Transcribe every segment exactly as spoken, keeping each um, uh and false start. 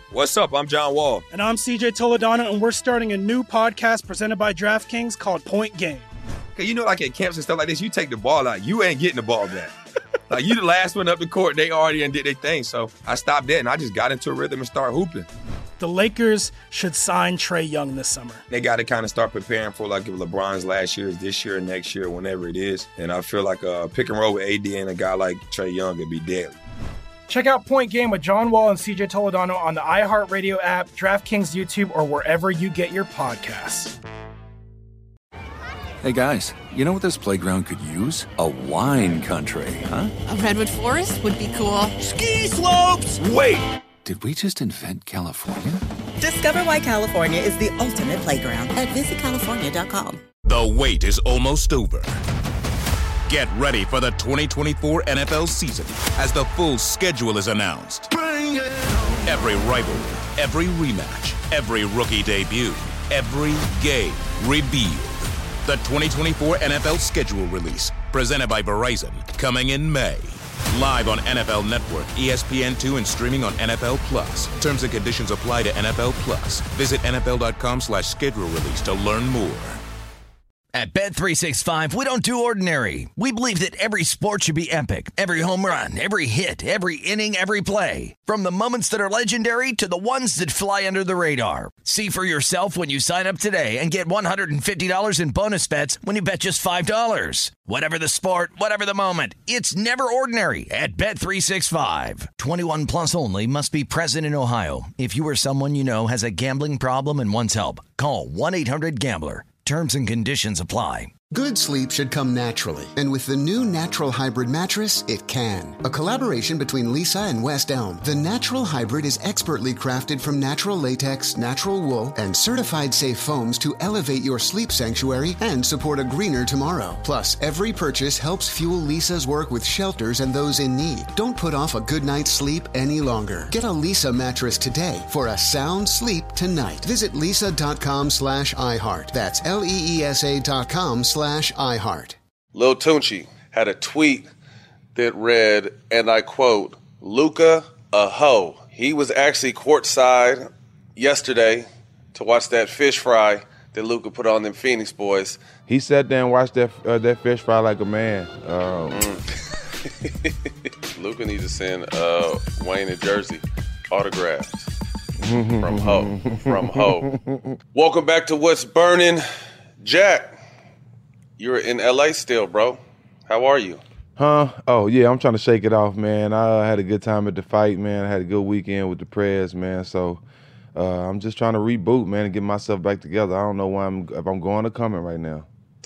What's up? I'm John Wall. And I'm C J Toledano, and we're starting a new podcast presented by DraftKings called Point Game. Okay, you know, like at camps and stuff like this, you take the ball out, you ain't getting the ball back. Like, you the last one up the court, they already did their thing. So I stopped that, and I just got into a rhythm and started hooping. The Lakers should sign Trae Young this summer. They got to kind of start preparing for, like, if LeBron's last year is this year, next year, whenever it is. And I feel like a pick and roll with A D and a guy like Trae Young would be deadly. Check out Point Game with John Wall and C J Toledano on the iHeartRadio app, DraftKings YouTube, or wherever you get your podcasts. Hey guys, you know what this playground could use? A wine country, huh? A redwood forest would be cool. Ski slopes! Wait! Did we just invent California? Discover why California is the ultimate playground at visit california dot com. The wait is almost over. Get ready for the twenty twenty-four N F L season as the full schedule is announced. Bring it on. Every rivalry, every rematch, every rookie debut, every game revealed. The twenty twenty-four N F L schedule release, presented by Verizon, coming in May. Live on N F L Network, E S P N two, and streaming on N F L Plus. Terms and conditions apply to N F L Plus. Visit N F L dot com slash schedule release to learn more. At Bet three sixty-five, we don't do ordinary. We believe that every sport should be epic. Every home run, every hit, every inning, every play. From the moments that are legendary to the ones that fly under the radar. See for yourself when you sign up today and get one hundred fifty dollars in bonus bets when you bet just five dollars. Whatever the sport, whatever the moment, it's never ordinary at Bet three sixty-five. twenty-one plus only. Must be present in Ohio. If you or someone you know has a gambling problem and wants help, call one eight hundred gambler. Terms and conditions apply. Good sleep should come naturally, and with the new Natural Hybrid mattress, it can. A collaboration between Lisa and West Elm, the Natural Hybrid is expertly crafted from natural latex, natural wool, and certified safe foams to elevate your sleep sanctuary and support a greener tomorrow. Plus, every purchase helps fuel Lisa's work with shelters and those in need. Don't put off a good night's sleep any longer. Get a Lisa mattress today for a sound sleep tonight. Visit lisa.com slash iHeart. That's L-E-E-S-A dot com slash Slash iHeart. Lil Tunechi had a tweet that read, and I quote, Luka a hoe. He was actually courtside yesterday to watch that fish fry that Luka put on them Phoenix boys. He sat there and watched that uh, that fish fry like a man. Um. Mm. Luka needs to send uh, Wayne a jersey autographed from Ho. From Ho. Welcome back to What's Burning. Jack. You're in L A still, bro. How are you? Huh? Oh, yeah, I'm trying to shake it off, man. I had a good time at the fight, man. I had a good weekend with the Preds, man. So uh, I'm just trying to reboot, man, and get myself back together. I don't know why I'm, if I'm going or coming right now.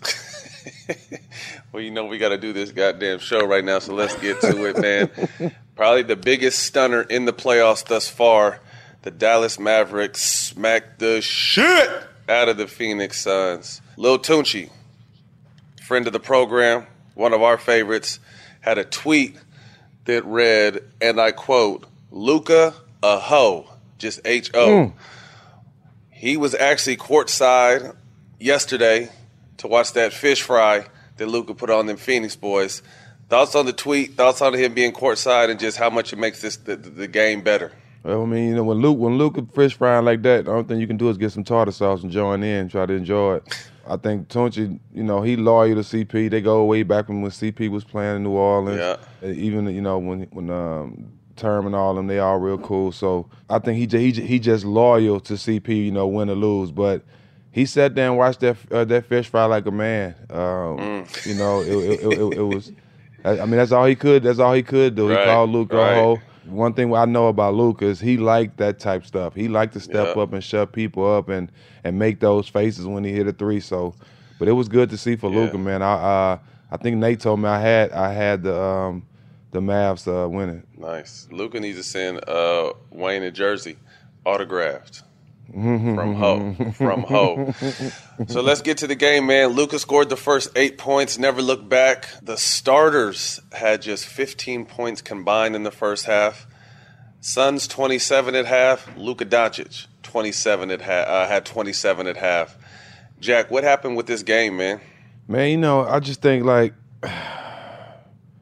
Well, you know we got to do this goddamn show right now, so let's get to it, man. Probably the biggest stunner in the playoffs thus far. The Dallas Mavericks smacked the shit out of the Phoenix Suns. Lil Tunechi, friend of the program, one of our favorites, had a tweet that read, and I quote, Luka a hoe, just H O. Mm. He was actually courtside yesterday to watch that fish fry that Luka put on them Phoenix boys. Thoughts on the tweet, thoughts on him being courtside, and just how much it makes this the, the game better? Well, I mean, you know, when Luke when Luka fish frying like that, the only thing you can do is get some tartar sauce and join in, try to enjoy it. I think Tunechi, you know, he loyal to C P. They go way back when, when C P was playing in New Orleans. Yeah. Even, you know, when when um, Term and all of them, they all real cool. So I think he he he just loyal to C P, you know, win or lose. But he sat there and watched that uh, that fish fry like a man. Um, mm. You know, it, it, it, it, it was. I mean, that's all he could. That's all he could do. Right. He called Luka right. a hoe. One thing I know about Luka is he liked that type stuff. He liked to step yeah. up and shut people up and, and make those faces when he hit a three. So, but it was good to see for yeah. Luka, man. I uh, I think Nate told me I had I had the um, the Mavs uh, winning. Nice. Luka needs to send uh, Wayne a jersey autographed from Ho. From Ho. So let's get to the game, man. Luka scored the first eight points, never looked back. The starters had just fifteen points combined in the first half. Suns twenty-seven at half. Luka Doncic twenty-seven at ha- uh, had twenty-seven at half. Jack, what happened with this game, man? Man, you know, I just think like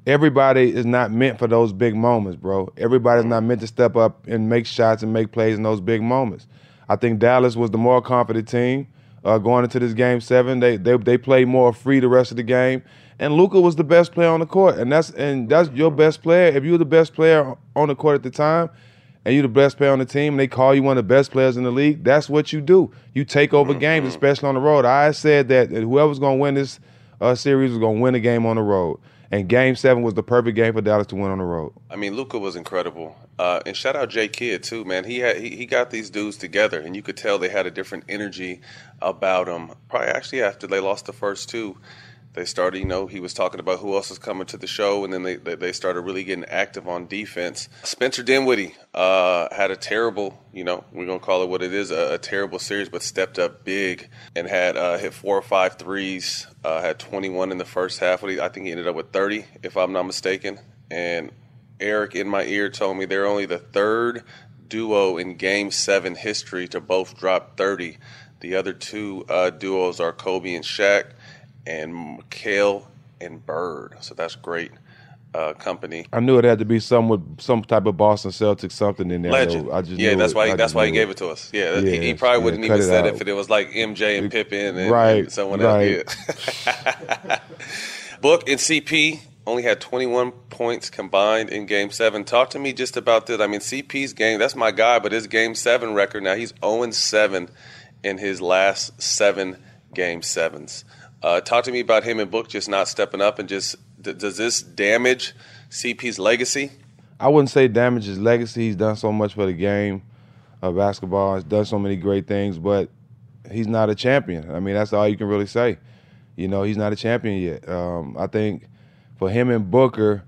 everybody is not meant for those big moments, bro. Everybody's not meant to step up and make shots and make plays in those big moments. I think Dallas was the more confident team uh, going into this game seven. They they they played more free the rest of the game, and Luka was the best player on the court, and that's and that's your best player. If you're the best player on the court at the time, and you're the best player on the team, and they call you one of the best players in the league, that's what you do. You take over games, especially on the road. I said that whoever's going to win this uh, series was going to win a game on the road. And Game seven was the perfect game for Dallas to win on the road. I mean, Luka was incredible. Uh, and shout out Jay Kidd, too, man. He had he, he got these dudes together, and you could tell they had a different energy about them. Probably actually after they lost the first two, they started, you know, he was talking about who else was coming to the show, and then they they started really getting active on defense. Spencer Dinwiddie uh, had a terrible, you know, we're going to call it what it is, a, a terrible series, but stepped up big and had uh, hit four or five threes, uh, had twenty-one in the first half. I think he ended up with thirty, if I'm not mistaken. And Eric in my ear told me they're only the third duo in Game seven history to both drop thirty. The other two uh, duos are Kobe and Shaq, and McHale and Bird. So that's great uh, company. I knew it had to be some with some type of Boston Celtics something in there. Legend. I just yeah, that's it. why. He, I that's why he gave it. it to us. Yeah, yeah he, he probably yeah, wouldn't even it said out. it if it was like M J and Pippen and, right, and someone right. else. Yeah. Book and C P only had twenty-one points combined in Game seven. Talk to me just about this. I mean, C P's game, that's my guy, but his Game seven record, now he's oh and seven in his last seven Game sevens. Uh, talk to me about him and Book just not stepping up, and just d- does this damage C P's legacy? I wouldn't say damage his legacy. He's done so much for the game of basketball. He's done so many great things, but he's not a champion. I mean, that's all you can really say. You know, he's not a champion yet. Um, I think for him and Booker,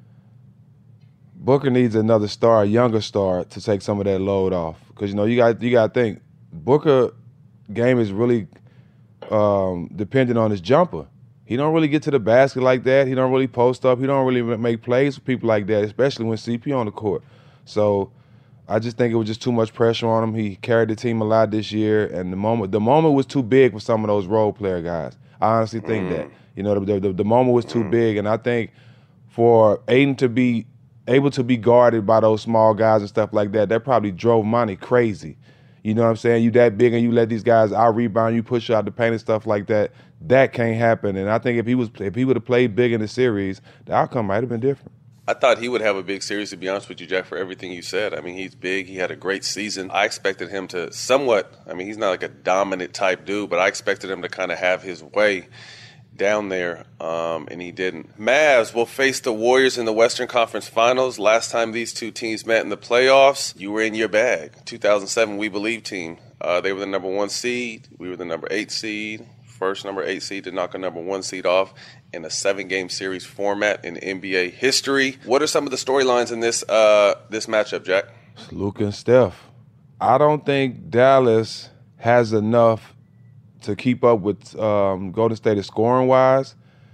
Booker needs another star, a younger star, to take some of that load off. Because, you know, you got you got to think, Booker game is really um, dependent on his jumper. He don't really get to the basket like that. He don't really post up. He don't really make plays for people like that, especially when C P on the court. So I just think it was just too much pressure on him. He carried the team a lot this year, and the moment the moment was too big for some of those role player guys. I honestly think mm. that. You know, the, the, the moment was too mm. big, and I think for Ayton to be able to be guarded by those small guys and stuff like that, that probably drove Monty crazy. You know what I'm saying? You that big and you let these guys out-rebound, you push out the paint and stuff like that. That can't happen. And I think if he was if he would have played big in the series, the outcome might have been different. I thought he would have a big series, to be honest with you, Jack, for everything you said. I mean, he's big. He had a great season. I expected him to somewhat – I mean, he's not like a dominant type dude, but I expected him to kind of have his way down there, um, and he didn't. Mavs will face the Warriors in the Western Conference Finals. Last time these two teams met in the playoffs, you were in your bag. two thousand seven We Believe team. Uh, they were the number one seed. We were the number eight seed. First number eight seed to knock a number one seed off in a seven-game series format in N B A history. What are some of the storylines in this uh, this matchup, Jack? Luka and Steph. I don't think Dallas has enough to keep up with um, Golden State scoring-wise,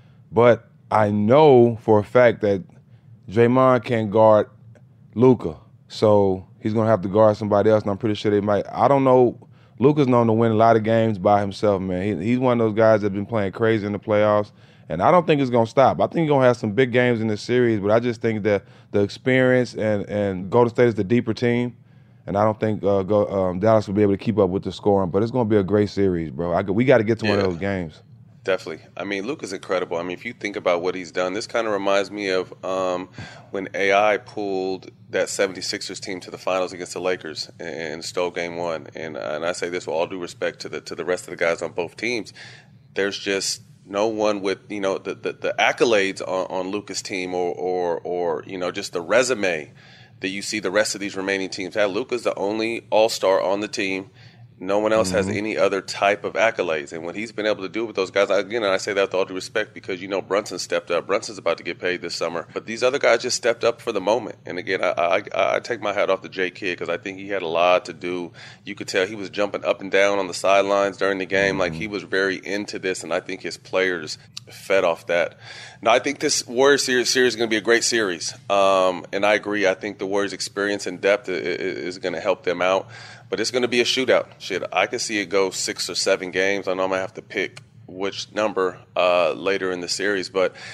but I know for a fact that Draymond can't guard Luka, so he's going to have to guard somebody else, and I'm pretty sure they might. I don't know. Luka's known to win a lot of games by himself, man. He, he's one of those guys that's been playing crazy in the playoffs, and I don't think it's going to stop. I think he's going to have some big games in this series, but I just think that the experience and, and Golden State is the deeper team, and I don't think uh, go, um, Dallas will be able to keep up with the scoring, but it's going to be a great series, bro. I, we got to get to yeah. one of those games. Definitely. I mean, Luka's incredible. I mean, if you think about what he's done, this kind of reminds me of um, when A I pulled that seventy-sixers team to the finals against the Lakers and stole game one. And, uh, and I say this with all due respect to the to the rest of the guys on both teams. There's just no one with, you know, the, the, the accolades on, on Luka's team or, or, or, you know, just the resume that you see the rest of these remaining teams have. Luka's the only all-star on the team. No one else mm-hmm. has any other type of accolades. And what he's been able to do with those guys, again, and I say that with all due respect because, you know, Brunson stepped up. Brunson's about to get paid this summer. But these other guys just stepped up for the moment. And, again, I I, I take my hat off to Jay Kidd because I think he had a lot to do. You could tell he was jumping up and down on the sidelines during the game. Mm-hmm. Like, he was very into this, and I think his players fed off that. Now, I think this Warriors series, series is going to be a great series. Um, and I agree. I think the Warriors' experience and depth is, is going to help them out. But it's going to be a shootout. Shit, I can see it go six or seven games. I know I'm going to have to pick which number uh, later in the series. But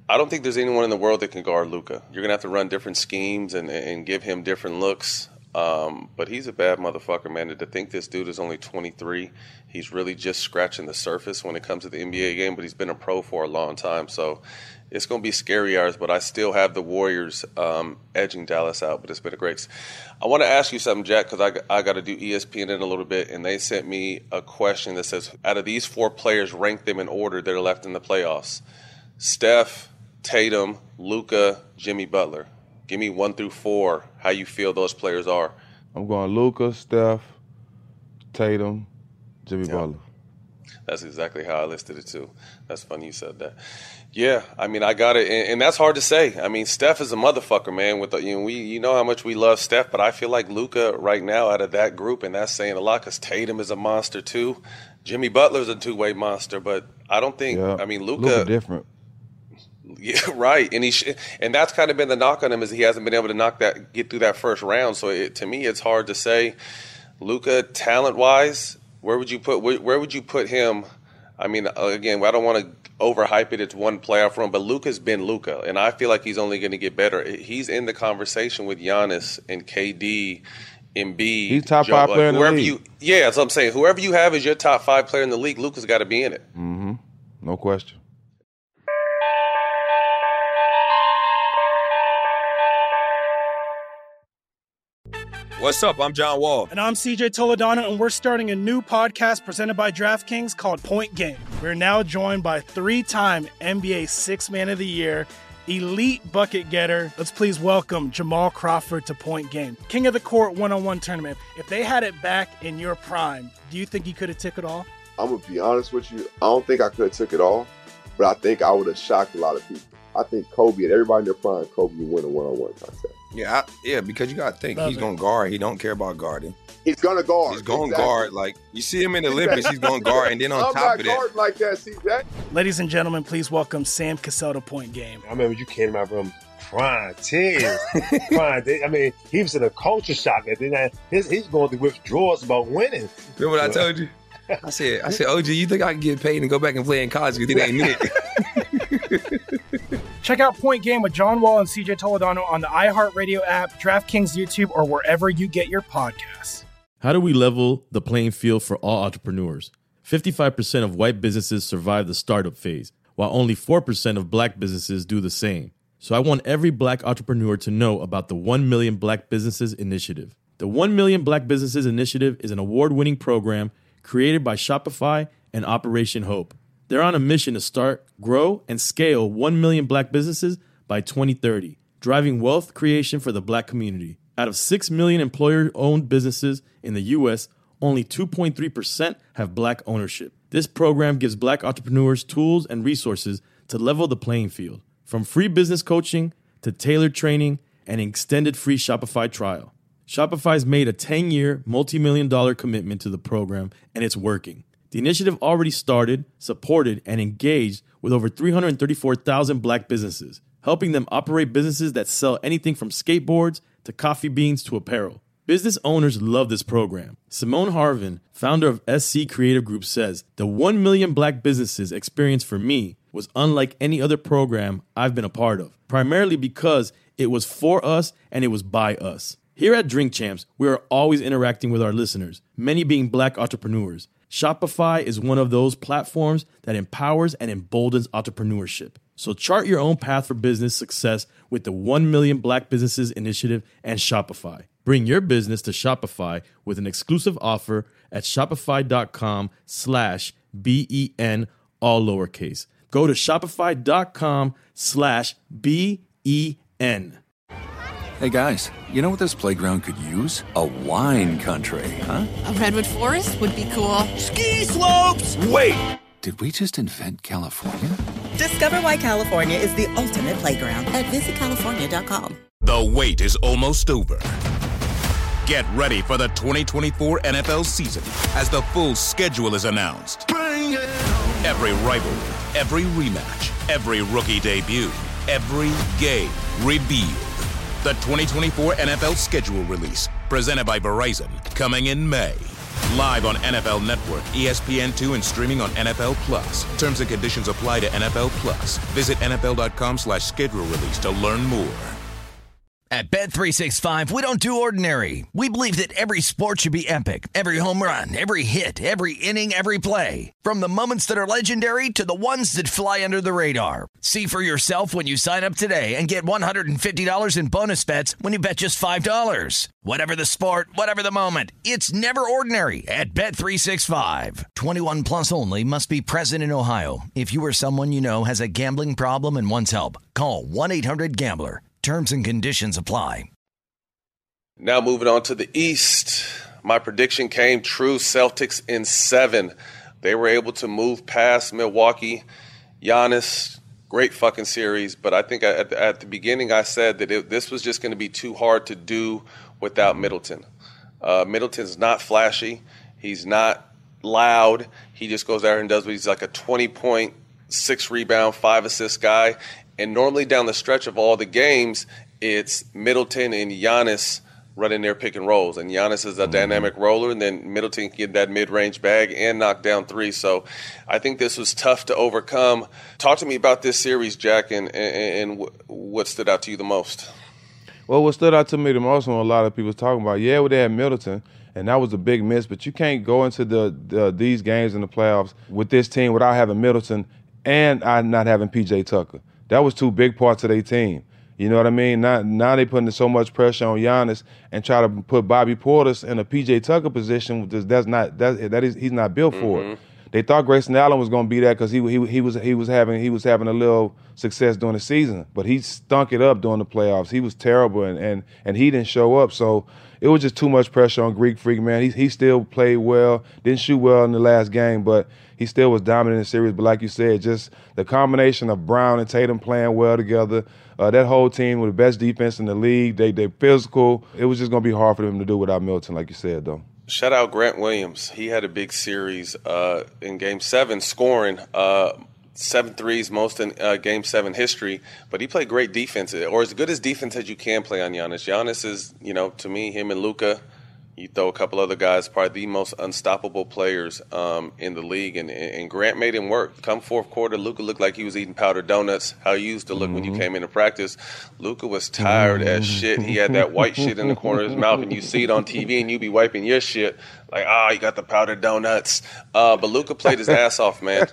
I don't think there's anyone in the world that can guard Luka. You're going to have to run different schemes and, and give him different looks. Um, but he's a bad motherfucker, man. To think this dude is only twenty-three, he's really just scratching the surface when it comes to the N B A game, but he's been a pro for a long time. So it's going to be scary hours, but I still have the Warriors um, edging Dallas out, but it's been a great. I want to ask you something, Jack, because I, I got to do E S P N in a little bit, and they sent me a question that says, out of these four players, rank them in order that are left in the playoffs. Steph, Tatum, Luka, Jimmy Butler. Give me one through four, how you feel those players are. I'm going Luka, Steph, Tatum, Jimmy Yeah. Butler. That's exactly how I listed it, too. That's funny you said that. Yeah, I mean, I got it, and, and that's hard to say. I mean, Steph is a motherfucker, man. With the, you know, we, you know how much we love Steph, but I feel like Luka right now out of that group, and that's saying a lot because Tatum is a monster, too. Jimmy Butler's a two-way monster, but I don't think, Yeah. I mean, Luka. Luka different. Yeah, right, and he sh- and that's kind of been the knock on him is he hasn't been able to knock that get through that first round. So it, to me, it's hard to say. Luka, talent wise, where would you put where, where would you put him? I mean, again, I don't want to overhype it. It's one playoff run, but Luka's been Luka, and I feel like he's only going to get better. He's in the conversation with Giannis and K D, Embiid. He's top Joe, five like, player in the whoever league. you, yeah, that's what I'm saying. Whoever you have as your top five player in the league, Luka's got to be in it. Mm-hmm. No question. What's up? I'm John Wall. And I'm C J Toledano, and we're starting a new podcast presented by DraftKings called Point Game. We're now joined by three-time N B A Sixth Man of the Year, elite bucket getter. Let's please welcome Jamal Crawford to Point Game. King of the Court one-on-one tournament. If they had it back in your prime, do you think you could have took it all? I'm going to be honest with you. I don't think I could have took it all, but I think I would have shocked a lot of people. I think Kobe and everybody in their prime, Kobe would win a one-on-one contest. Yeah, I, yeah, because you got to think, Love he's it. going to guard. He don't care about guarding. He's going to guard. He's going to Exactly. guard. Like, you see him in the Olympics, he's going to guard. And then on I'm top not of that, guarding like that, C J. Ladies and gentlemen, please welcome Sam Cassell to Point Game. I remember you came out from crying, tears, crying. I mean, he was in a culture shock. And then his, he's going through withdrawals about winning. remember what I told you? I said, I said, O G, you think I can get paid and go back and play in college because it ain't it? Check out Point Game with John Wall and C J Toledano on the iHeartRadio app, DraftKings YouTube, or wherever you get your podcasts. How do we level the playing field for all entrepreneurs? fifty-five percent of white businesses survive the startup phase, while only four percent of black businesses do the same. So I want every black entrepreneur to know about the one million Black Businesses Initiative. The one million Black Businesses Initiative is an award-winning program created by Shopify and Operation Hope. They're on a mission to start, grow, and scale one million black businesses by twenty thirty, driving wealth creation for the black community. Out of six million employer-owned businesses in the U S, only two point three percent have black ownership. This program gives black entrepreneurs tools and resources to level the playing field, from free business coaching to tailored training and an extended free Shopify trial. Shopify's made a ten-year, multi-million dollar commitment to the program, and it's working. The initiative already started, supported, and engaged with over three hundred thirty-four thousand black businesses, helping them operate businesses that sell anything from skateboards to coffee beans to apparel. Business owners love this program. Simone Harvin, founder of S C Creative Group, says, "The one million black businesses experience for me was unlike any other program I've been a part of, primarily because it was for us and it was by us." Here at Drink Champs, we are always interacting with our listeners, many being black entrepreneurs. Shopify is one of those platforms that empowers and emboldens entrepreneurship. So chart your own path for business success with the one million Black Businesses Initiative and Shopify. Bring your business to Shopify with an exclusive offer at shopify.com slash B-E-N, all lowercase. Go to shopify.com slash B-E-N. Hey guys, you know what this playground could use? A wine country, huh? A redwood forest would be cool. Ski slopes! Wait! Did we just invent California? Discover why California is the ultimate playground at visit california dot com. The wait is almost over. Get ready for the twenty twenty-four N F L season as the full schedule is announced. Every rivalry, every rematch, every rookie debut, every game revealed. The twenty twenty-four N F L schedule release, presented by Verizon, coming in May. Live on N F L Network, E S P N two, and streaming on N F L Plus. Terms and conditions apply to N F L Plus. Visit N F L dot com slash schedule release to learn more. At Bet three sixty-five, we don't do ordinary. We believe that every sport should be epic. Every home run, every hit, every inning, every play. From the moments that are legendary to the ones that fly under the radar. See for yourself when you sign up today and get one hundred fifty dollars in bonus bets when you bet just five dollars. Whatever the sport, whatever the moment, it's never ordinary at Bet three sixty-five. twenty-one plus only. Must be present in Ohio. If you or someone you know has a gambling problem and wants help, call one eight hundred gambler. Terms and conditions apply. Now moving on to the East. My prediction came true. Celtics in seven. They were able to move past Milwaukee. Giannis, great fucking series. But I think at, at the beginning I said that it, this was just going to be too hard to do without Middleton. Uh, Middleton's not flashy. He's not loud. He just goes out and does what he's like a twenty-point, six rebound, five assist guy. And normally down the stretch of all the games, it's Middleton and Giannis running their pick and rolls. And Giannis is a mm-hmm. dynamic roller, and then Middleton can get that mid-range bag and knock down three. So I think this was tough to overcome. Talk to me about this series, Jack, and, and, and what stood out to you the most. Well, what stood out to me the most when a lot of people was talking about, yeah, well, they had Middleton, and that was a big miss, but you can't go into the, the these games in the playoffs with this team without having Middleton and I not having P J Tucker. That was two big parts of their team. You know what I mean? Now, now they putting so much pressure on Giannis and try to put Bobby Portis in a P J Tucker position. That's not that that is he's not built for mm-hmm. it. They thought Grayson Allen was going to be there because he he he was he was having he was having a little success during the season, but he stunk it up during the playoffs. He was terrible and and and he didn't show up. So it was just too much pressure on Greek Freak, man. He he still played well, didn't shoot well in the last game, but he still was dominant in the series. But like you said, just the combination of Brown and Tatum playing well together, uh, that whole team with the best defense in the league, they they physical. It was just going to be hard for them to do without Middleton, like you said, though. Shout out Grant Williams. He had a big series uh, in Game seven, scoring uh, seven threes, most in uh, Game seven history. But he played great defense, or as good as defense as you can play on Giannis. Giannis is, you know, to me, him and Luka, you throw a couple other guys, probably the most unstoppable players um, in the league. And, and Grant made him work. Come fourth quarter, Luka looked like he was eating powdered donuts, how he used to look mm-hmm. when you came into practice. Luka was tired mm-hmm. as shit. He had that white shit in the corner of his mouth, and you see it on T V, and you be wiping your shit like, ah, oh, you got the powdered donuts. Uh, but Luka played his ass off, man.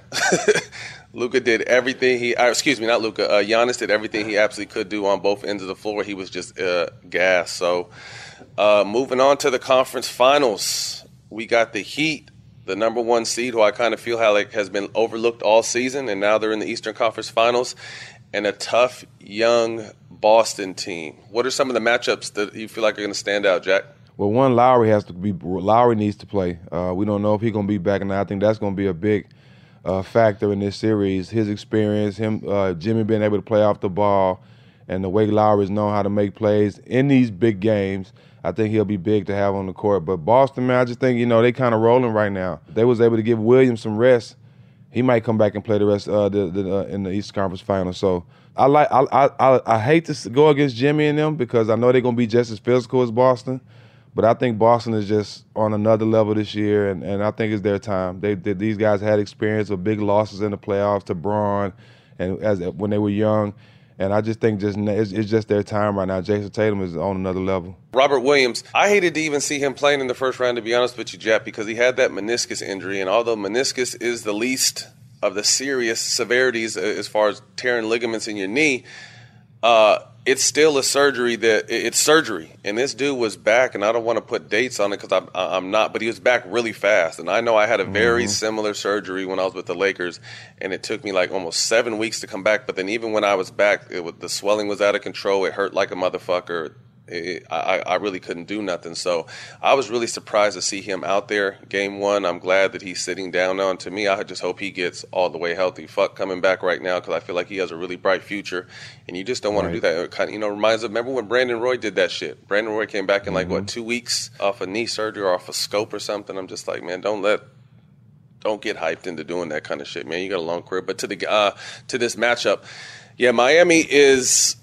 Luka did everything he uh, – excuse me, not Luka. Uh, Giannis did everything he absolutely could do on both ends of the floor. He was just uh, gas. So – Uh, moving on to the conference finals, we got the Heat, the number one seed, who I kind of feel how like has been overlooked all season, and now they're in the Eastern Conference Finals, and a tough young Boston team. What are some of the matchups that you feel like are going to stand out, Jack? Well, one, Lowry has to be. Lowry needs to play. Uh, we don't know if he's going to be back, and I think that's going to be a big uh, factor in this series. His experience, him, uh, Jimmy being able to play off the ball, and the way Lowry's known how to make plays in these big games. I think he'll be big to have on the court. But Boston, man, I just think, you know, they kind of rolling right now. They was able to give Williams some rest. He might come back and play the rest uh, the, the, uh, in the Eastern Conference Finals. So I like I, I I I hate to go against Jimmy and them because I know they're going to be just as physical as Boston. But I think Boston is just on another level this year, and, and I think it's their time. They, they These guys had experience of big losses in the playoffs to Braun and as when they were young. And I just think just it's, it's just their time right now. Jason Tatum is on another level. Robert Williams, I hated to even see him playing in the first round, to be honest with you, Jeff, because he had that meniscus injury. And although meniscus is the least of the serious severities as far as tearing ligaments in your knee, uh, it's still a surgery that it's surgery. And this dude was back, and I don't want to put dates on it because I'm, I'm not, but he was back really fast. And I know I had a very mm-hmm. similar surgery when I was with the Lakers, and it took me like almost seven weeks to come back. But then even when I was back, it was, the swelling was out of control. It hurt like a motherfucker. It, I, I really couldn't do nothing. So I was really surprised to see him out there. Game one, I'm glad that he's sitting down now. And to me, I just hope he gets all the way healthy. Fuck coming back right now because I feel like he has a really bright future. And you just don't want right. to do that. It kind of, you know, reminds of, remember when Brandon Roy did that shit? Brandon Roy came back in like, mm-hmm. what, two weeks off a knee surgery or off a scope or something. I'm just like, man, don't let – don't get hyped into doing that kind of shit, man. You got a long career. But to the uh, to this matchup, yeah, Miami is –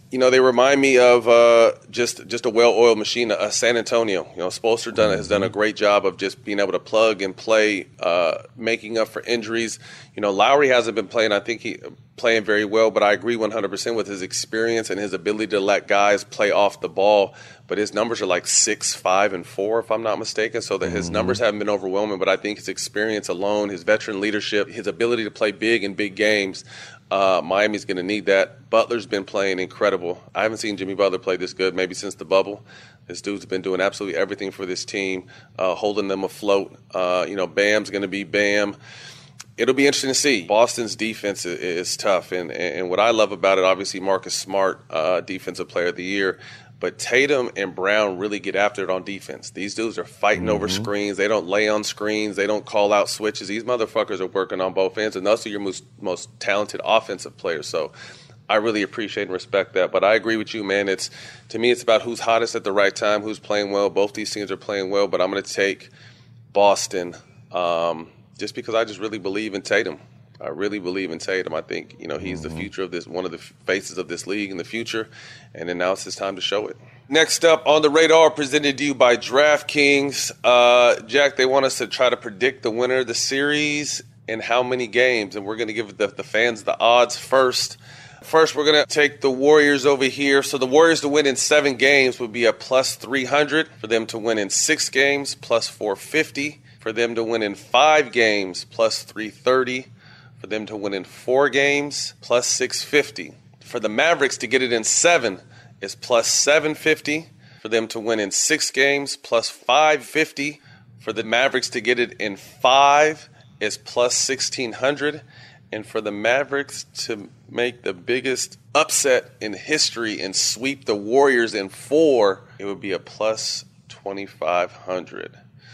you know, they remind me of uh, just just a well-oiled machine, uh, San Antonio. You know, Spoelstra done, has done a great job of just being able to plug and play, uh, making up for injuries. You know, Lowry hasn't been playing, I think he playing very well, but I agree one hundred percent with his experience and his ability to let guys play off the ball. But his numbers are like six, five, and four, if I'm not mistaken. So that mm-hmm. his numbers haven't been overwhelming, but I think his experience alone, his veteran leadership, his ability to play big in big games, uh, Miami's going to need that. Butler's been playing incredible. I haven't seen Jimmy Butler play this good maybe since the bubble. This dude's been doing absolutely everything for this team, uh, holding them afloat. Uh, you know, Bam's going to be Bam. It'll be interesting to see. Boston's defense is, is tough, and, and what I love about it, obviously, Marcus Smart, uh, Defensive Player of the Year. But Tatum and Brown really get after it on defense. These dudes are fighting mm-hmm. over screens. They don't lay on screens. They don't call out switches. These motherfuckers are working on both ends, and those are your most, most talented offensive players. So I really appreciate and respect that. But I agree with you, man. It's to me, it's about who's hottest at the right time, who's playing well. Both these teams are playing well, but I'm going to take Boston um, just because I just really believe in Tatum. I really believe in Tatum. I think, you know, he's mm-hmm. the future of this, one of the faces of this league in the future, and then now it's his time to show it. Next up on the radar, presented to you by DraftKings. Uh, Jack, they want us to try to predict the winner of the series and how many games, and we're going to give the, the fans the odds first. First, we're going to take the Warriors over here. So the Warriors to win in seven games would be a plus three hundred. For them to win in six games, plus four fifty. For them to win in five games, plus three thirty. For them to win in four games, plus six fifty. For the Mavericks to get it in seven is plus seven fifty. For them to win in six games, plus five fifty. For the Mavericks to get it in five is plus sixteen hundred. And for the Mavericks to make the biggest upset in history and sweep the Warriors in four, it would be a plus twenty-five hundred.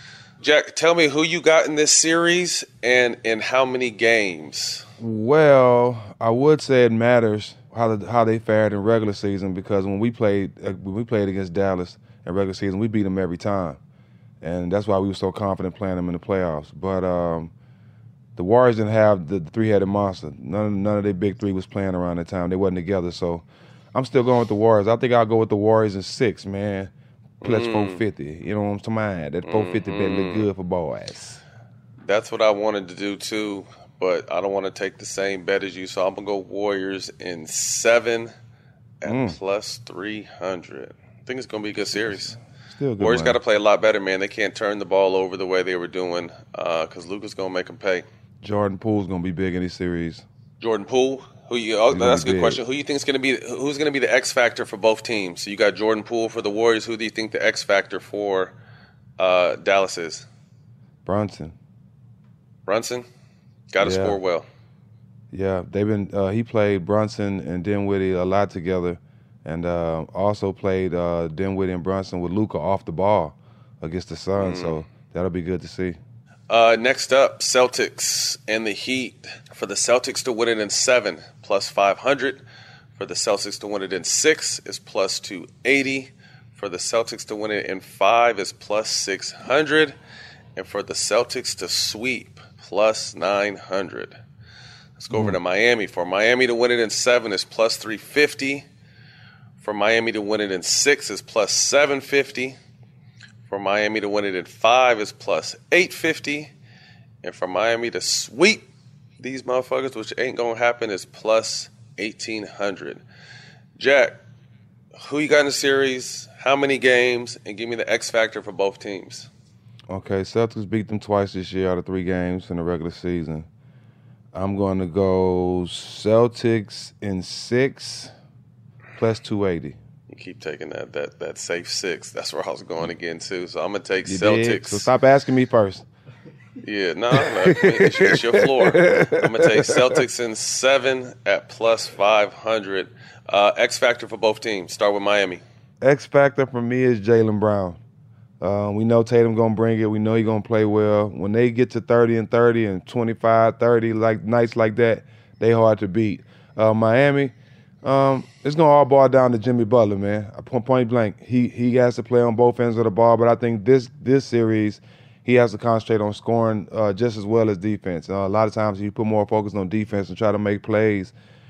Jack, tell me who you got in this series and in how many games. Well, I would say it matters how the, how they fared in regular season, because when we played uh, when we played against Dallas in regular season, we beat them every time, and that's why we were so confident playing them in the playoffs. But um, the Warriors didn't have the, the three-headed monster. None of, none of their big three was playing around that time. They wasn't together, so I'm still going with the Warriors. I think I'll go with the Warriors in six, man. Plus mm. four fifty. You know what I'm talking about? That four fifty mm-hmm. bet look good for boys. That's what I wanted to do too, but I don't want to take the same bet as you, so I'm going to go Warriors in seven at mm. plus three hundred. I think it's going to be a good series. Still good. Warriors got to play a lot better, man. They can't turn the ball over the way they were doing because uh, Luka's going to make them pay. Jordan Poole's going to be big in this series. Jordan Poole? Who you? Oh, that's a good big. question. Who you think is going to be? Who's going to be the X factor for both teams? So you got Jordan Poole for the Warriors. Who do you think the X factor for uh, Dallas is? Brunson. Brunson, got to yeah. score well. Yeah, they've been. Uh, he played Brunson and Dinwiddie a lot together, and uh, also played uh, Dinwiddie and Brunson with Luka off the ball against the Suns. Mm. So that'll be good to see. Uh, next up, Celtics and the Heat. For the Celtics to win it in seven, plus five hundred. For the Celtics to win it in six is plus two eighty. For the Celtics to win it in five is plus six hundred. And for the Celtics to sweep, plus nine hundred. Let's go mm. over to Miami. For Miami to win it in seven is plus three fifty. For Miami to win it in six is plus seven fifty. For Miami to win it in five is plus eight fifty. And for Miami to sweep these motherfuckers, which ain't going to happen, is plus eighteen hundred. Jack, who you got in the series, how many games, and give me the X factor for both teams. Okay, Celtics beat them twice this year out of three games in the regular season. I'm going to go Celtics in six, plus two eighty. You keep taking that that that safe six. That's where I was going again, too. So I'm going to take you Celtics. Did? So stop asking me first. Yeah, no, no it's, it's your floor. I'm going to take Celtics in seven at plus five hundred. Uh, X factor for both teams. Start with Miami. X factor for me is Jaylen Brown. Uh, we know Tatum going to bring it. We know he's going to play well. When they get to thirty and thirty and twenty-five, thirty, like nights like that, they hard to beat. Uh, Miami, um, it's going to all boil down to Jimmy Butler, man. Point blank. He he has to play on both ends of the ball, but I think this this series he has to concentrate on scoring uh, just as well as defense. Uh, a lot of times you put more focus on defense and try to make plays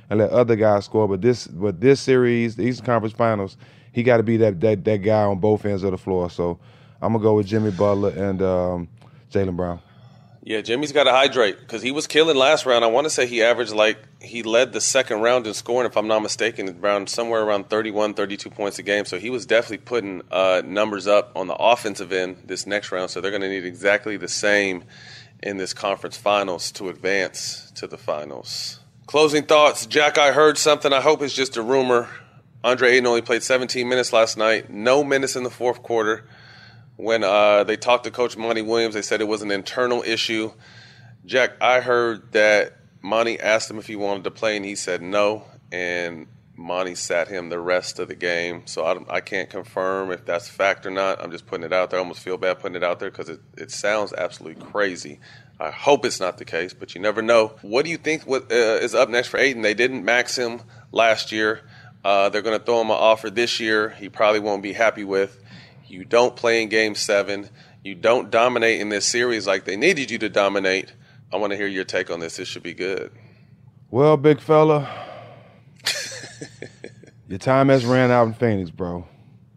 and let other guys score. But this, but this series, the Eastern Conference Finals, he got to be that, that that guy on both ends of the floor. So I'm gonna go with Jimmy Butler and um, Jaylen Brown. Yeah, Jimmy's got to hydrate because he was killing last round. I want to say he averaged like he led the second round in scoring, if I'm not mistaken, around somewhere around thirty-one, thirty-two points a game. So he was definitely putting uh, numbers up on the offensive end this next round. So they're going to need exactly the same in this conference finals to advance to the finals. Closing thoughts, Jack. I heard something. I hope it's just a rumor. Andre Ayton only played seventeen minutes last night. No minutes in the fourth quarter. When uh, they talked to Coach Monty Williams, they said it was an internal issue. Jack, I heard that Monty asked him if he wanted to play, and he said no, and Monty sat him the rest of the game. So I, I can't confirm if that's fact or not. I'm just putting it out there. I almost feel bad putting it out there because it, it sounds absolutely crazy. I hope it's not the case, but you never know. What do you think what, uh, is up next for Ayton? They didn't max him last year. Uh, they're going to throw him an offer this year he probably won't be happy with. You don't play in Game seven. You don't dominate in this series like they needed you to dominate. I want to hear your take on this. This should be good. Well, big fella, your time has ran out in Phoenix, bro.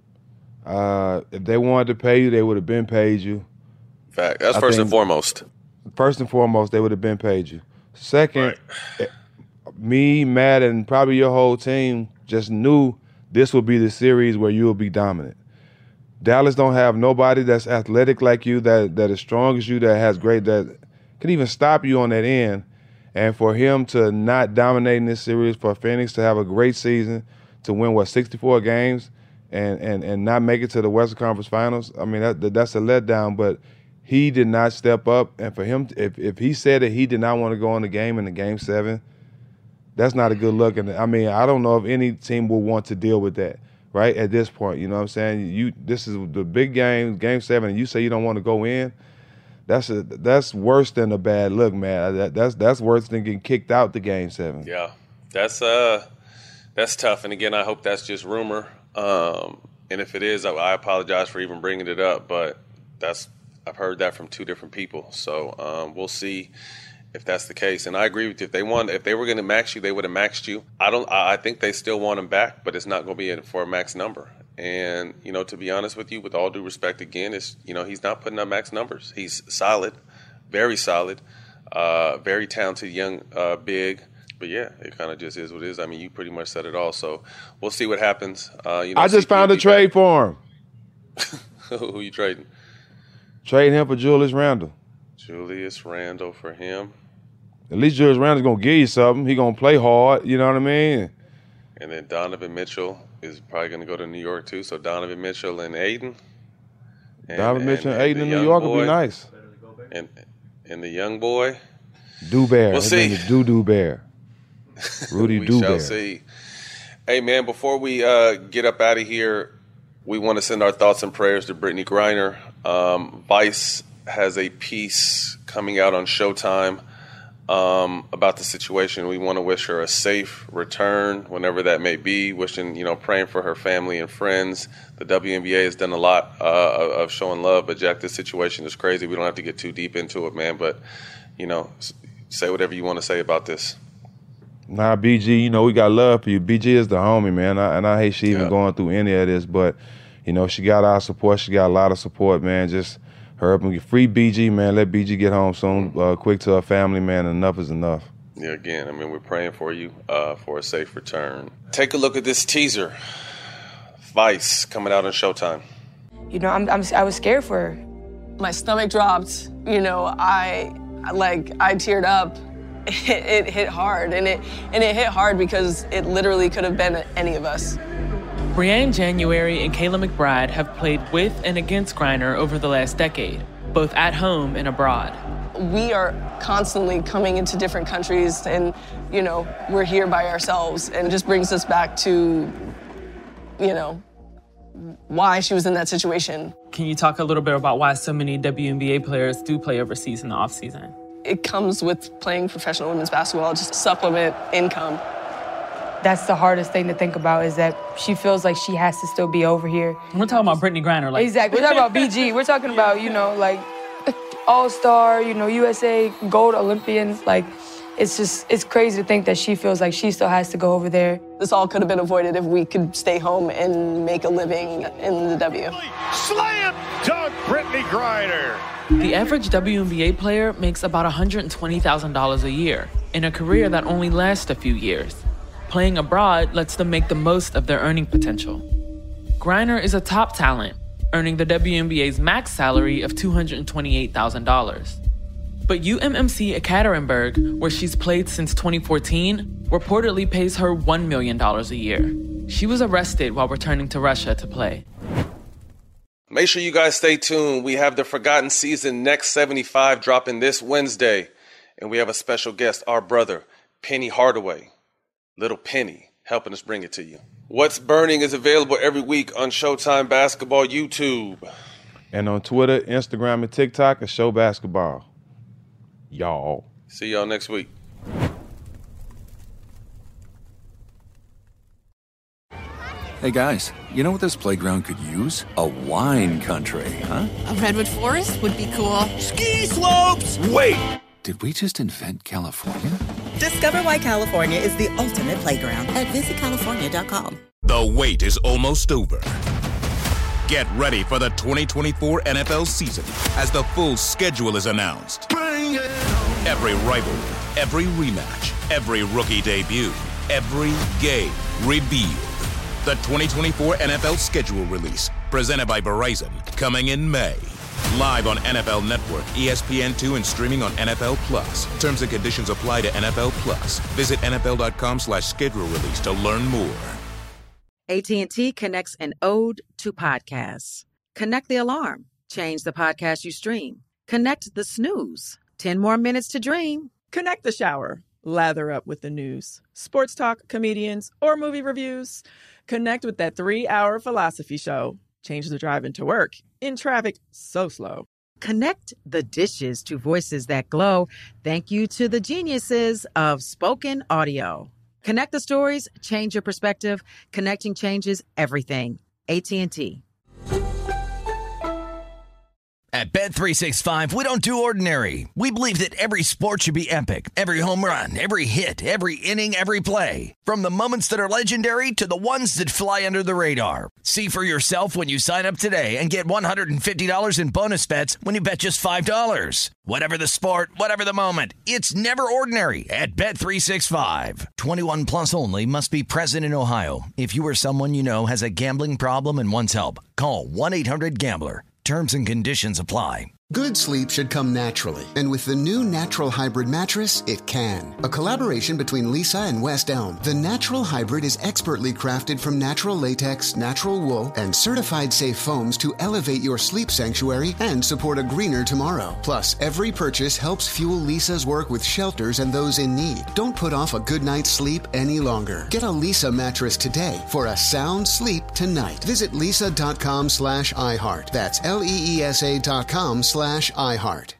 Uh, if they wanted to pay you, they would have been paid you. Fact. That's I first think, and foremost. First and foremost, they would have been paid you. Second, right. me, Matt, and probably your whole team just knew this would be the series where you will be dominant. Dallas don't have nobody that's athletic like you, that that is strong as you, that has great, that can even stop you on that end. And for him to not dominate in this series, for Phoenix to have a great season, to win, what, sixty-four games and and, and not make it to the Western Conference Finals, I mean, that, that's a letdown. But he did not step up. And for him, if, if he said that he did not want to go in the game in the Game seven, that's not a good look. And I mean, I don't know if any team will want to deal with that. Right at this point, you know what I'm saying? You this is the big game, Game Seven, and you say you don't want to go in. That's a that's worse than a bad look, man. That, that's that's worse than getting kicked out the Game Seven. Yeah, that's uh that's tough. And again, I hope that's just rumor. Um, and if it is, I, I apologize for even bringing it up. But that's I've heard that from two different people. So um, we'll see if that's the case. And I agree with you. If they want, if they were going to max you, they would have maxed you. I don't. I think they still want him back, but it's not going to be for a max number. And you know, to be honest with you, with all due respect, again, it's you know he's not putting up max numbers. He's solid, very solid, uh, very talented young uh, big. But yeah, it kind of just is what it is. I mean, you pretty much said it all. So we'll see what happens. Uh, you know, I just C P found a trade back. for him. Who you trading? Trading him for Julius Randle. Julius Randle for him. At least Julius Randle's gonna give you something. He gonna play hard. You know what I mean? And then Donovan Mitchell is probably gonna go to New York too. So Donovan Mitchell and Ayton. And, Donovan Mitchell and, and Ayton in New Young York boy, would be nice. And and the young boy. Do Bear. We'll His see. name is Doo Doo Bear. Rudy we Doo shall Bear. see. Hey man, before we uh, get up out of here, we want to send our thoughts and prayers to Brittany Griner. Um, Vice has a piece coming out on Showtime um, about the situation. We want to wish her a safe return, whenever that may be. Wishing, you know, praying for her family and friends. The W N B A has done a lot uh, of showing love, but Jack, this situation is crazy. We don't have to get too deep into it, man. But you know, say whatever you want to say about this. Nah, B G, you know, we got love for you. B G is the homie, man. I, and I hate she even Yeah. going through any of this, but you know, she got our support. She got a lot of support, man. Just her up and get free B G, man. Let B G get home soon, uh, quick to her family, man. Enough is enough. Yeah, again, I mean, we're praying for you uh, for a safe return. Take a look at this teaser. Vice coming out on Showtime. You know, I'm, I'm, I was scared for her. My stomach dropped. You know, I like I teared up. It, it hit hard, and it and it hit hard because it literally could have been any of us. Brianne January and Kayla McBride have played with and against Griner over the last decade, both at home and abroad. We are constantly coming into different countries, and you know, we're here by ourselves, and it just brings us back to, you know, why she was in that situation. Can you talk a little bit about why so many W N B A players do play overseas in the offseason? It comes with playing professional women's basketball, just supplement income. That's the hardest thing to think about, is that she feels like she has to still be over here. We're talking about Brittany Griner. Like. Exactly. We're talking about B G. We're talking about, you know, like all-star, you know, U S A gold Olympians. Like, It's just, it's crazy to think that she feels like she still has to go over there. This all could have been avoided if we could stay home and make a living in the W. Slam dunk Brittney Griner. The average W N B A player makes about one hundred twenty thousand dollars a year in a career that only lasts a few years. Playing abroad lets them make the most of their earning potential. Griner is a top talent, earning the W N B A's max salary of two hundred twenty-eight thousand dollars. But U M M C Ekaterinburg, where she's played since twenty fourteen, reportedly pays her one million dollars a year. She was arrested while returning to Russia to play. Make sure you guys stay tuned. We have the Forgotten Season Next seventy-five dropping this Wednesday. And we have a special guest, our brother, Penny Hardaway. Little Penny, helping us bring it to you. What's Burning is available every week on Showtime Basketball YouTube. And on Twitter, Instagram, and TikTok at Show Basketball. Y'all. See y'all next week. Hey guys, you know what this playground could use? A wine country, huh? A redwood forest would be cool. Ski slopes! Wait! Did we just invent California? Discover why California is the ultimate playground at visit california dot com. The wait is almost over. Get ready for the twenty twenty-four N F L season as the full schedule is announced. Bring it on. Every rivalry, every rematch, every rookie debut, every game revealed. The twenty twenty-four N F L schedule release, presented by Verizon, coming in May. Live on N F L Network, E S P N two, and streaming on N F L Plus. Terms and conditions apply to N F L Plus. Visit N F L dot com slash schedule release to learn more. A T and T connects an ode to podcasts. Connect the alarm. Change the podcast you stream. Connect the snooze. Ten more minutes to dream. Connect the shower. Lather up with the news, sports talk, comedians, or movie reviews. Connect with that three-hour philosophy show. Change the drive into work in traffic so slow. Connect the dishes to voices that glow. Thank you to the geniuses of spoken audio. Connect the stories, change your perspective. Connecting changes everything. A T and T. At Bet three sixty-five, we don't do ordinary. We believe that every sport should be epic. Every home run, every hit, every inning, every play. From the moments that are legendary to the ones that fly under the radar. See for yourself when you sign up today and get one hundred fifty dollars in bonus bets when you bet just five dollars. Whatever the sport, whatever the moment, it's never ordinary at Bet three sixty-five. twenty-one plus only. Must be present in Ohio. If you or someone you know has a gambling problem and wants help, call one eight hundred gambler. Terms and conditions apply. Good sleep should come naturally, and with the new Natural Hybrid mattress, it can. A collaboration between Lisa and West Elm, the Natural Hybrid is expertly crafted from natural latex, natural wool, and certified safe foams to elevate your sleep sanctuary and support a greener tomorrow. Plus, every purchase helps fuel Lisa's work with shelters and those in need. Don't put off a good night's sleep any longer. Get a Lisa mattress today for a sound sleep tonight. Visit lisa dot com slash iHeart. That's L E E S A dot com slash iHeart.